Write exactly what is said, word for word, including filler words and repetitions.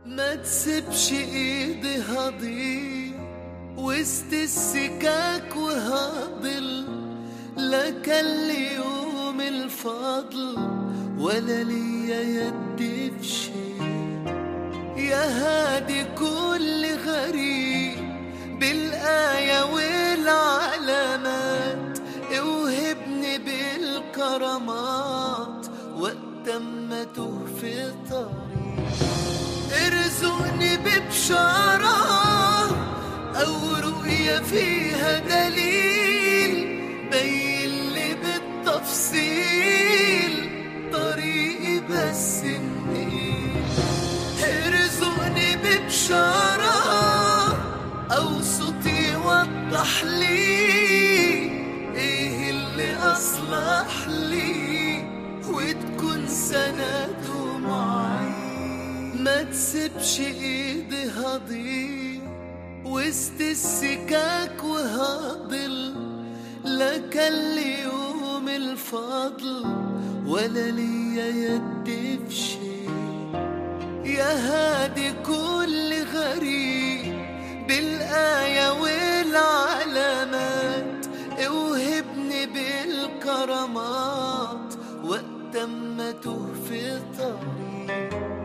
ما تسيبش ايدي هضيع وسط السكاك وهضل، لا كان لي يوم الفضل ولا ليا يدي في شيء. يا هادي كل غريب بالآية والعلامات، اوهبني بالكرامات وقت ما توه في طريق. ارزقني ببشارة أو رؤية فيها دليل، بين لي بالتفصيل طريقي بس منين. ارزقني ببشارة أو صوتي يوضح لي ايه اللي أصلح لي وتكون سند ومعين. ما تسيبش ايدي هضيع وسط السكاك وهضل، لا كان لي يوم الفضل ولا ليا يدي في شيء. يا هادي كل غريب بالآية والعلامات، اوهبني بالكرامات وقت ما توه في طريق.